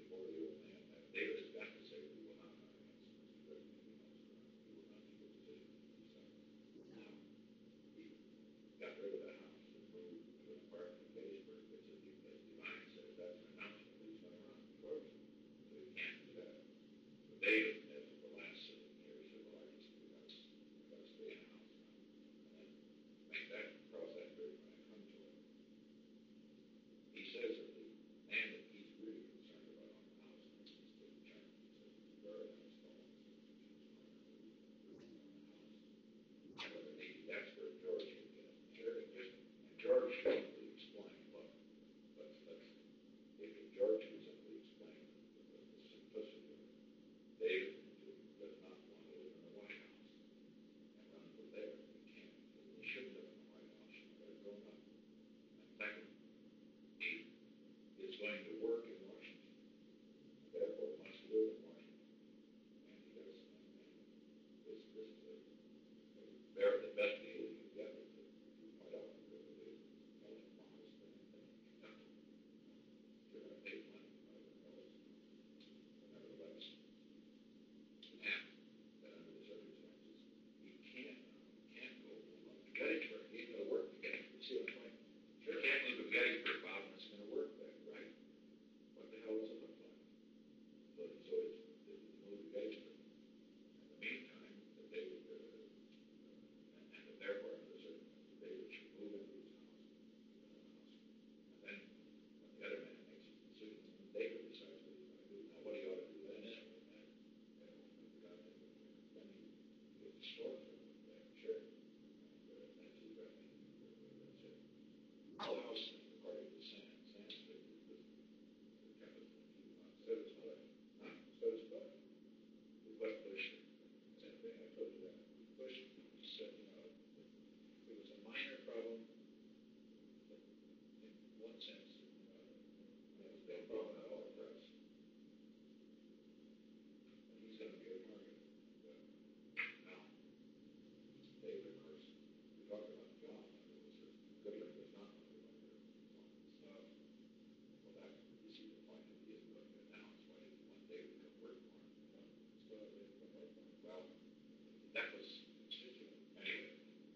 before the old man, that David has got to say, we will not hire against him. He will not make a decision. Now, he got rid of the house and moved to an apartment in Gettysburg, which is because Divine says that's an announcement that he's going to run for course. So he can't do that. So David, as of the last 7 years, said, well, I just got to stay in the house now. And then make that, cross that bridge when I come to it. He says that the man that he's really concerned about on the house next is the attorney. He says he's very nice fellow. However, maybe that's where George can get it. Sure, and George should simply explain, look, if George can simply explain the simplicity of it, David does not want to live in the White House and run for there. He can't. He shouldn't live in the White House. They're grown up. And second, he is going to work in Washington. And therefore must live in Washington. And he does. And this is the best deal you can get is to point out that it is Helen Thomas and you're going to pay money by the Helen. Nevertheless, and that under the circumstances, he can't go move up to Gettysburg. He's going to work to Gettysburg. See what I'm saying? Sure. You can't move to Gettysburg, Bob, and it's going to work there, right? What the hell does it look like? So it's move to Gettysburg. In the meantime, that David, and that therefore, under the circumstances, David should move into his house. And then, when the other man makes his decision, and David decides what he's going to do. Now, what he ought to do then is, then he gets a store for him there, sure. And that's his revenue. That's it. The house, according to Sam said it was the capital of the so does Mother. So does Bud. What Bush? Same thing, I told you that. Bush said, it was a minor problem, but in one sense, it was no problem at all for us. And he's going to be a target. Now, David, of course, we talked about John. Goodland does not want to run there. Well, that, you see the point that he isn't going to announce why he didn't want David to come work for him. Well, that was anyway,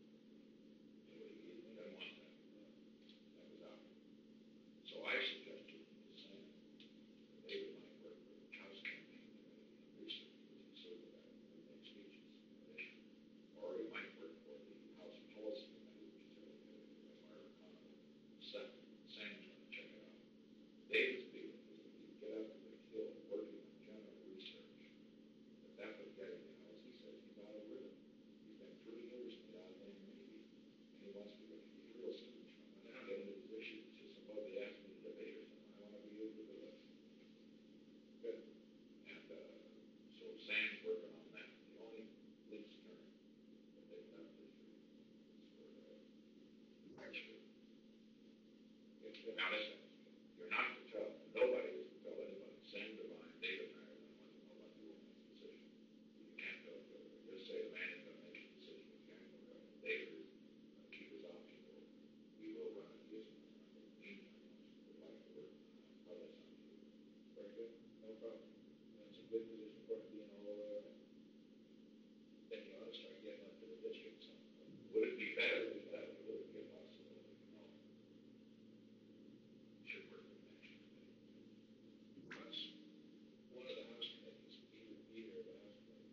he doesn't want that. That was out. So I suggested to Sam that David might work for the House Campaign Committee and research, because he served with that and make speeches. Or he might work for the House Policy Committee, which is a Myra Connell. Sam's going to check it out. David's feeling is that he'd get up in the hill working on general research. But that would get him, he says, he's out of rhythm. He's been 3 years in the Alabama Navy, and he wants to get these real students from it. Now get into this issue. He says, suppose they ask me to debate or something, I want to be able to do it. Good. And so Sam's working on that. The only loose turn that they've got this year is for Archfield. Now listen, you're not to tell, nobody is to tell anybody. Sam Divine, David and I are going to want to know about the woman's decision. You can't tell the other. Just say the man is going to make a decision. You can't go right. David is going to keep his option open. We will run it. He isn't going to run it. In the meantime, would like to work on it. How that sound to you? Very good. No problem. That's a good position for him to be in all the way around. Then you ought to start getting up to the district sometime. Would it be better if that would be a possibility? No. Should work with the National Committee. Because one of the House committees, either of the House committees,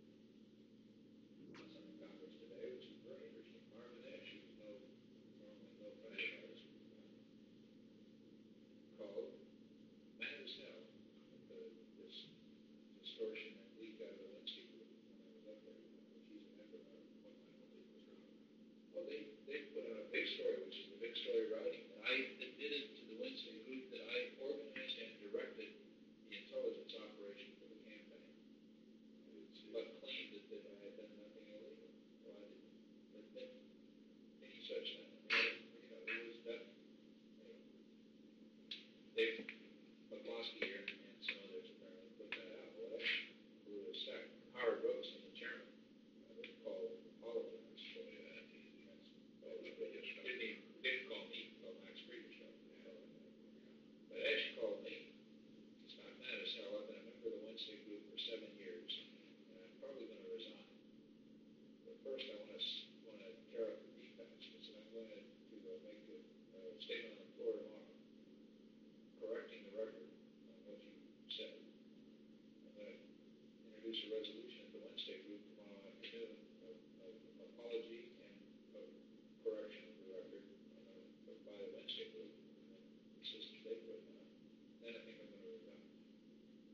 was on the Congress today, which is very interesting. Marvin Nash, who's normally no friend of ours, called mad as hell at this distortion that leaked out of the Lewinsky group when I was up there, which he's an expert on what I believe was wrong. Well, they put out a big story, which is the big story writing, that I admitted to the Lewinsky group that I organized and directed the intelligence operation for the campaign, but claimed that I had done nothing illegal. Well, I didn't admit any such thing. It was done. Dave McCloskey here and some others apparently put that out. Well, that blew a stack. Howard Robeson, the chairman, apologized for that. Didn't call me, called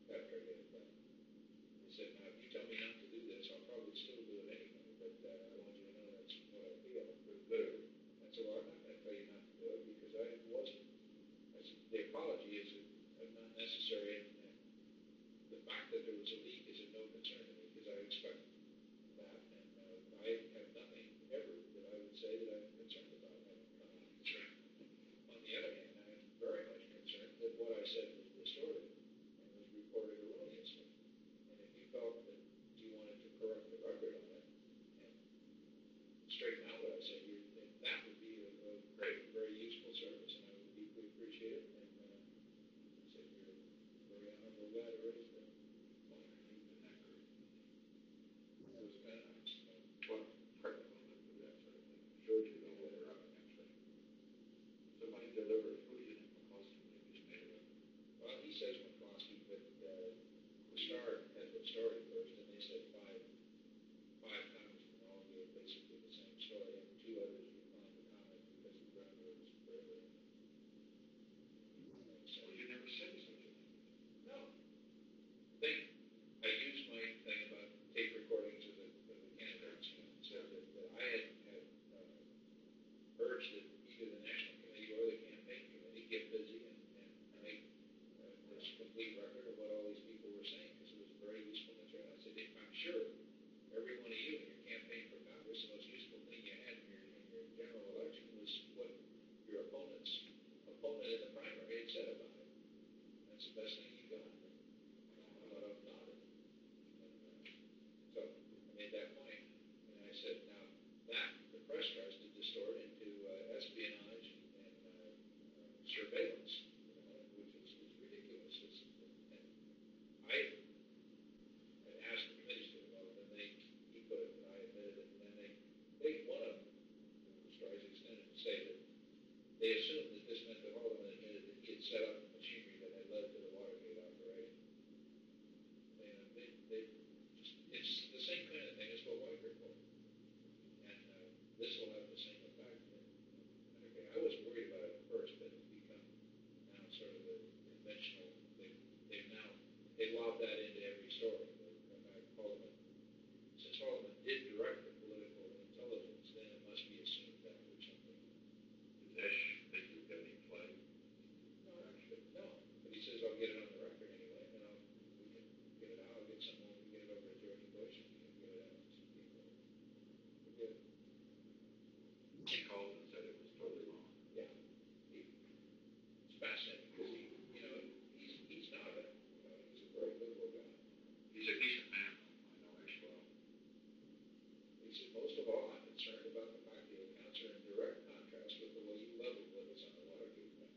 after I get it done. He said, now, if you tell me not to do this, I'll probably still do it anyway, but I want you to know that's what I feel. But good. I said, well, I'm not going to tell you not to do it because I wasn't. I said, the apology is not necessary, and the fact that there was a leak is of no concern to me because I expect that, and I have nothing ever that I would say that I'm concerned about having come out. That's right. On the other hand, I am very much concerned that what I said was distorted and was reported erroneously. And if you felt that you wanted to correct the record on it and straighten out what I said, that would be a great, very useful service, and I would deeply appreciate it. And I said, you're a very honorable guy to raise the point. You've been that great. That was kind of nice. Well, perfect on for that sort of thing. Showed you the whole running, actually. Somebody delivered food in McCloskey. They just made it up. Well, he says McCloskey, but the Star had the story first, and they said five congressmen all gave basically the same story, and two others declined to comment because the ground rules forever. Well, you never said something like that. No. I used my thing about tape recordings of the candidates, and said that I had urged that either the National Committee or the Campaign Committee get busy and make this complete record of what all these people were saying, because it was very useful material. I said, I'm sure every one of you in your campaign for Congress, the most useful thing you had in your general election was what your opponent in the primary had said about it. That's the best thing you got. A lot of them nodded. So I made that point, and I said, now that the press tries to distort into espionage and surveillance, which is ridiculous. And I had asked the committees to develop, and he put it, and I admitted it, and then one of them, the stories extended, to say that they assumed that this meant that Haldeman admitted that he had set up the machinery that had led to the Watergate operation. It's the same kind of thing as what White reported. And this will have the same effect. Okay, I was worried about it at first, but it's become now sort of the conventional. They lob that into every story. In fact, since Haldeman did direct the political intelligence, then it must be assumed that or something. Did Esch think you've got any play? No, actually, no. But he says, I'll get it on the record anyway, and then we can get it out. I'll get someone to get it over to George Bush, and we can get it out to some people. We're good. He called and said it was totally wrong. Yeah. It's fascinating because he's not he's a very liberal guy. He's a decent man. I know Esch well. He said, most of all, I'm concerned about the fact that the accounts are in direct contrast with the way you leveled with us on the Watergate thing.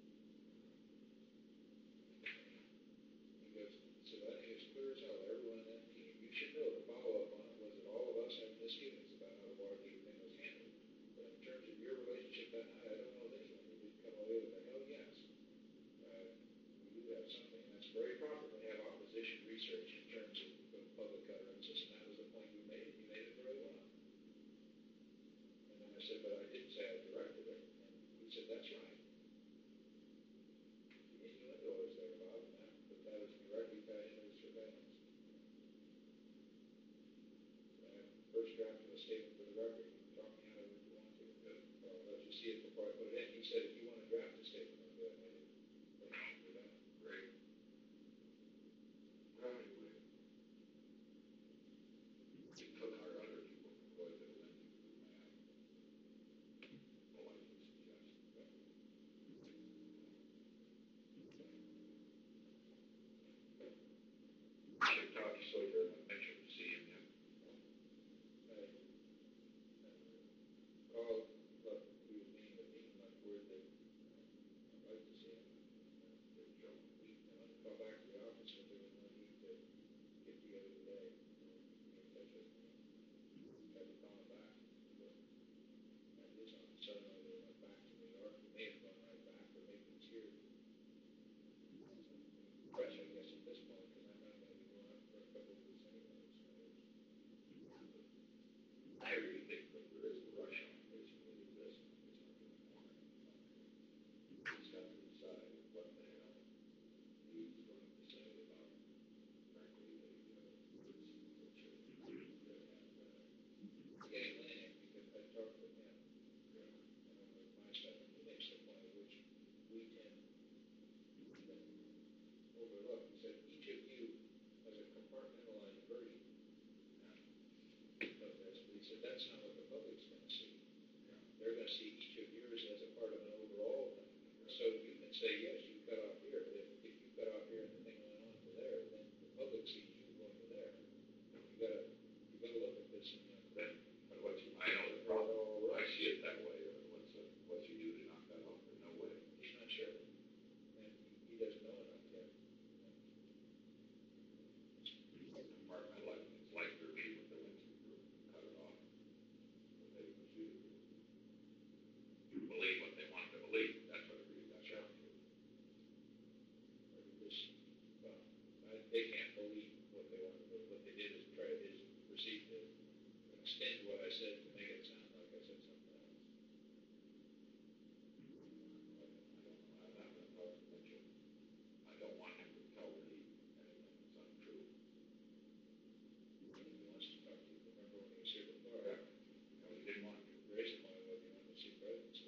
He goes, so I think it's clear as hell, everyone in that team, you should know the follow-up on it was that all of us had misgivings about how the Watergate thing was handled. But in terms of your relationship that night, I don't know of anyone who did come away with a hell yes. We do have something, and that's very proper to have opposition research in terms of public utterances, and that was the point you made. You made it very well. And then I said, but I didn't say I directed it. And he said, that's right. The innuendo was there, Bob, and but that was directly tied into the surveillance. So I first drafted a statement for the record. You can talk me out of it if you want to. Good. So I'll let you see it before I put it in. He said, if you want to draft a statement, I'll do it. I didn't. Great. Well, anyway. You took our other people from Lloyd to the Lincoln. Well, I would suggest. I should talk to Sawyer and make sure to see him yet. Look, he was meeting with me, my word that I'd like to see him. Joe, call back to the office, but there was no need to get together today. Be in touch with me. Tried to call him back. At his office, suddenly they went back to New York. He may have gone right back, or maybe he's here. Fresh, I guess, at this point, because I'm not going to be going up for a couple of weeks anyway. So I really think that there is a rush on basically this. He's got to decide what the hell he's going to say about compartmentalized version of this, but he said that's not what the public's gonna see. They're gonna see each of yours as a part of an overall thing. So you can say, yes, you cut off here, but if you cut off here and the thing went on to there, then the public sees you going to there. You gotta look at this and, But what you, I know the problem, I see it that way, what's you do to knock that off, there's no way. he's not sure. And he doesn't know enough yet. Compartmentalized, it's like their meeting with the Winston group, cut it off. But they refuse. You believe what they want to believe, that's what it really got down to. They can't believe what they want to do. What they did is proceed to extend what I said to make it sound like I said something else. I'm not going to talk to Mitchell. I don't want him to tell me anything that's untrue. He wants to talk to you. Remember when he was here before? Yeah. No, he didn't want to. The reason why he wanted to see presidency.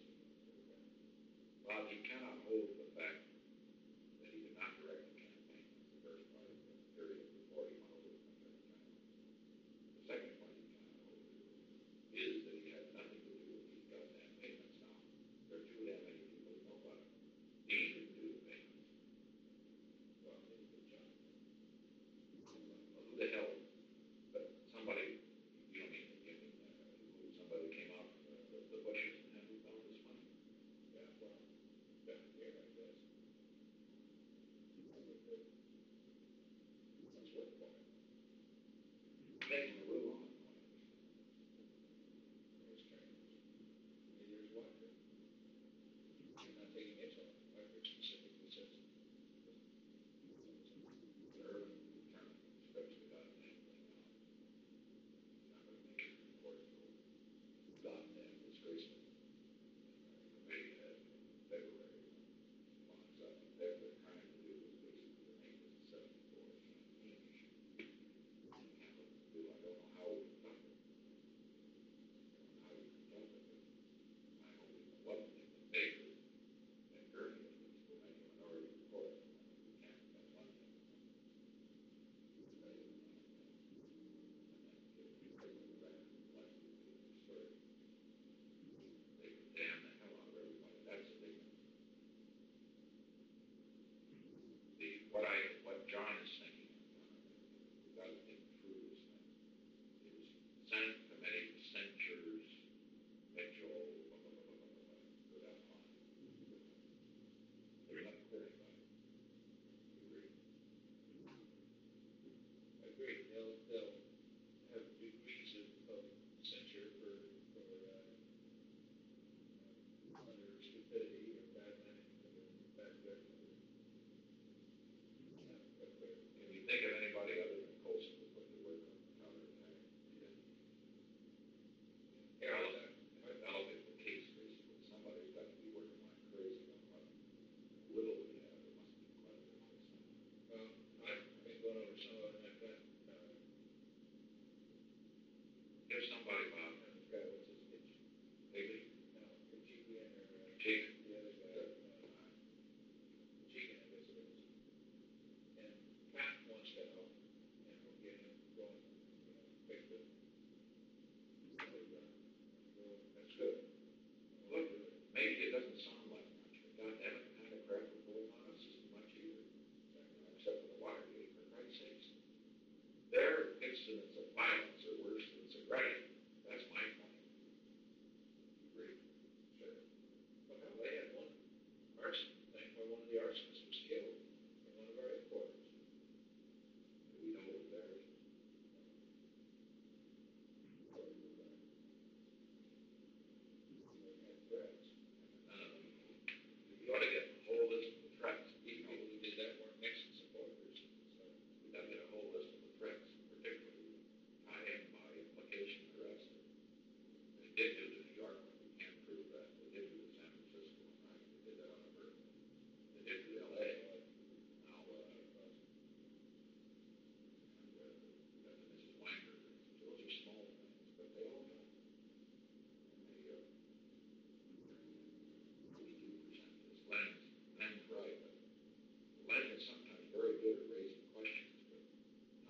Well, he cannot hold the fact that he did not direct the campaign the first part of the period before he went over to the China. The second point he cannot hold is that he had nothing to do with these goddamn payments now. There are too damn many people who know about it. He didn't do the payments. Well, maybe the job. Well, who the hell? But somebody, you don't mean to give him somebody came out from the bushes and who found this money. Yeah, well, back here, I guess. That's what for him. Making a little on. There's trainers. Maybe there's water. You're not taking it on. Water specifically says. Urban determined, especially that thing now. He's not going to make it in court until goddamn disgraceful. Maybe that February. Well, it's up in February, trying to do is basically to make this 74 campaign issue. I don't know how we can dump it. I don't know how we can dump it. I hope it wasn't in the paper that Gurney at least will make a minority report. We can't, that's one thing. They could damn the hell out of everybody. That's the big one. What John is thinking, we got to think through this thing, is Senate committee censures Mitchell, blah, blah, blah, blah, blah, blah, go down the line. There's nothing clear about it. You agree? I agree. They'll have degrees of censure for under stupidity or bad management or bad judgment. Can you think of anybody other than Colson who put the work on the counterattack? Yeah. That'll be the case, basically. Somebody's got to be working like crazy on what little we have. It must be quite a bit of this. Well, I've been going over some of it, and I've got, There's somebody about guy, what's his name? maybe No, Chicken or, Chief. the other guy, Chicken, I guess it is. And Pat wants to help, get him going, fix it. That's good. Look, maybe it doesn't sound like much, but goddamn it, the kind of crap we're pulling on us isn't much either. Except for the Watergate, for Christ's sakes. Their incidents of violence are worse than sobriety. That's my point. Agree? Sure. But hell, they had one arson thing where one of the arsonists was killed in one of our headquarters. Do we know what that is? They had threats. None of them. You ought to get a whole list of the threats. These people who did that weren't Nixon supporters, so. We got to get a whole list of the threats, particularly tie-in by implication arrest. They did do the New York one. We can't prove that. They did do the San Francisco one, right? They did that on the bird. They did the L.A. Now, and the Mrs. Wanger. Those are small things, but they all know. And they 82% is Len's right, but Len is sometimes very good at raising questions, but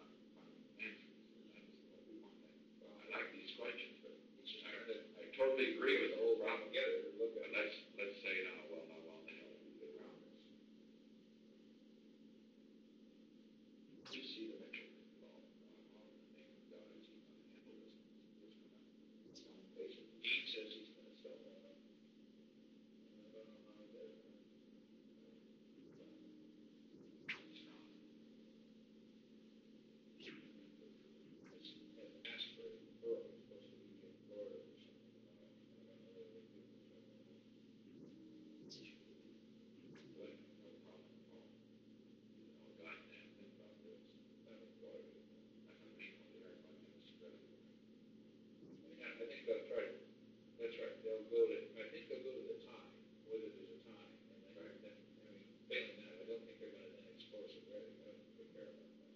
I think they'll try to, that's right, they'll go to, I think they'll go to the tie, whether there's a tie. And then, I mean, failing that, I don't think they're gonna then explore Segretti, I don't think they care about that.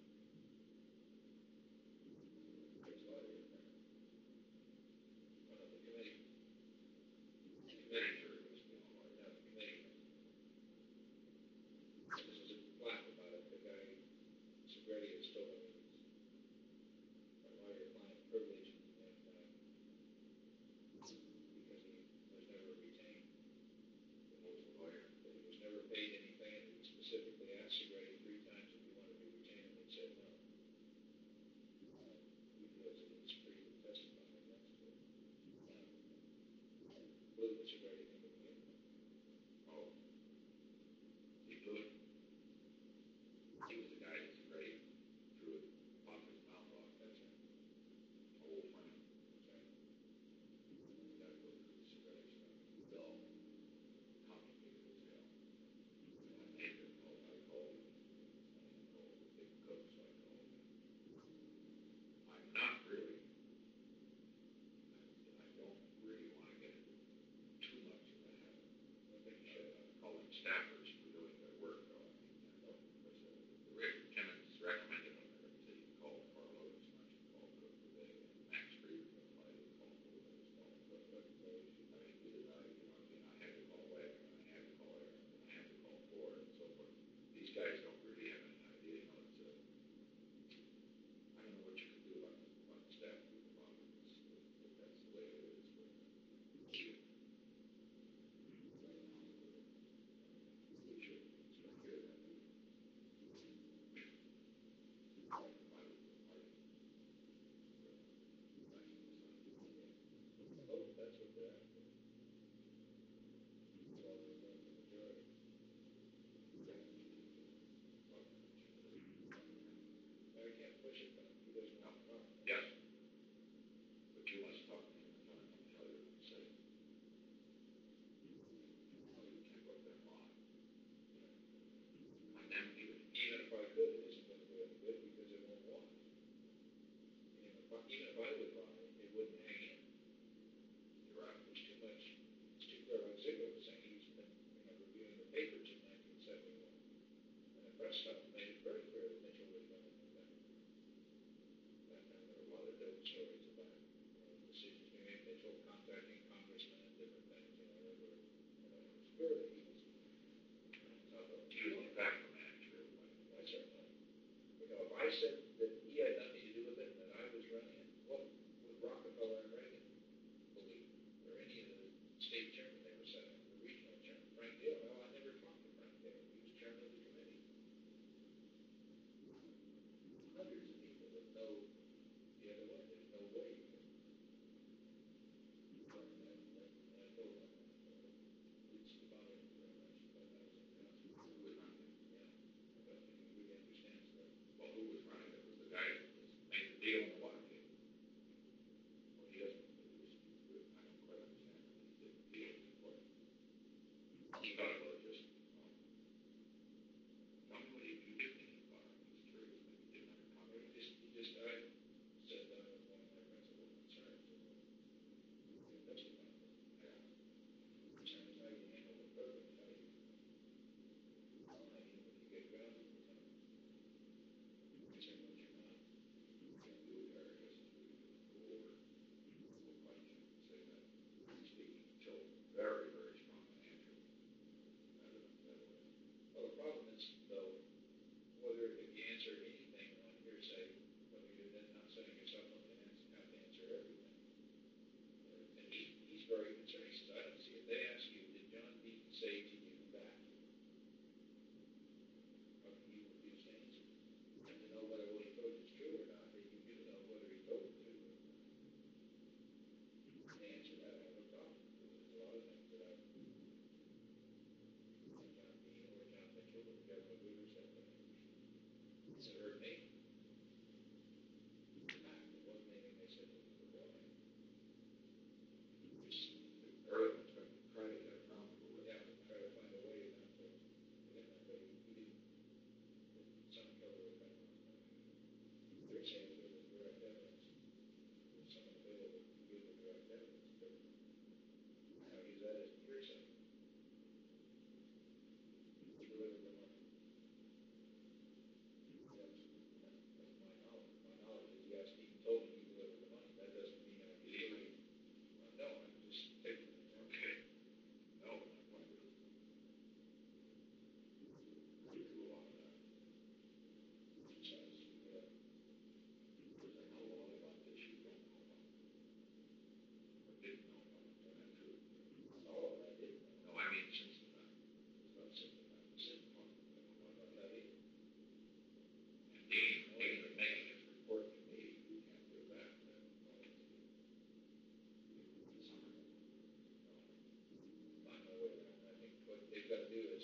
Takes a lot of your time. Well, the committee, Manager was the only one. now the committee. This is a laugh about it, the guy, Segretti is still a lawyer-client privilege, and, because he was never retained. Who was the lawyer? That he was never paid anything, and he specifically asked Segretti 3 times if he wanted to be retained, and he said no. He feels that he's free to testify against it. Blew the Segretti thing to begin with. Oh. He blew it. He was the guy that's ready, drew it, popped his mouth off. That's right. Old friend. That's right. You gotta go through the Segretti stuff. It's all complicated as hell. And I hate it. I call it, the big cooks, I call it. I'm not really, I don't really want to get into too much of that. I think you should. Call them staffers for doing their work, though. I mean, because Rick Timmons recommended them that they call Carl Oates, not to call Cook today, and Max Friedman applied to call Cook as well. But, I mean, either I, I had to call Wagner, and I had to call Aaron, and I had to call Ford, and so forth. These guys don't really have any idea, it's I don't know what you can do about the staff people about it, if that's the way it is, but we should start hearing that. Oh, that's what they're after. Well, they're going to the majority. I can't push it, but he doesn't want to run. Yes. But you must talk to him and tell him what you say. No, you can't put them on. On them, Even if I could, it isn't going to do any good because it won't walk. Even if I would buy it, it wouldn't hang in. you're right. There's too much, it's too clear, like Ziegler was saying, he's been, reviewing the papers in 1971. And the press stuff made it very clear that Mitchell was going to do that. And there were a lot of dope stories about, decisions being made, Mitchell contacting congressmen and different things, it was clear that he was He was the factor manager. I certainly, if I said that he had nothing to do with it, and that I was running it, what would Rockefeller and Reagan believe? Or any of the state chairman they were setting up, the regional chairman, Frank Dale. Well, I never talked to Frank Dale. He was chairman of the committee. Hundreds of people that know the other way. There's no way you can. And I told him, it's about it very much, but I was in council. Who was running it? Yeah. I don't think he really understands that. Well, who was running it? Was the guy that made the deal in the Watergate? Well, he doesn't, I don't quite understand. He did the deal before. He thought it was just, tell me what you did think about it. I'm just curious. Maybe he didn't understand. I said that was one of my principal concerns. It doesn't matter. Yeah. Concerns how you handle the program, how you, when you get grounded with something. Concern what you're not. Can't do it there, I guess, go over, I can't say that. Speaking so very, very strong financially. Well, the problem is, though, whether if you answer anything on hearsay, whether you're then not setting yourself up to have to answer everything. And he's very concerned. He says, I don't see it. They ask you, did John Deaton say to you that? How can you refuse to answer? And to know whether what he told you is true or not, then you do know whether he told the truth or not. To answer that, I have a problem. Because there's a lot of things that I've John Dean or John Mitchell or Governor Weaver said that it's hurt me. In fact, it wasn't anything they said to me beforehand. Early ones try to get around it. Yeah, try to find a way not to get that way. He didn't, some cover with that. They're saying there was direct evidence. There's someone available to give the direct you gotta do is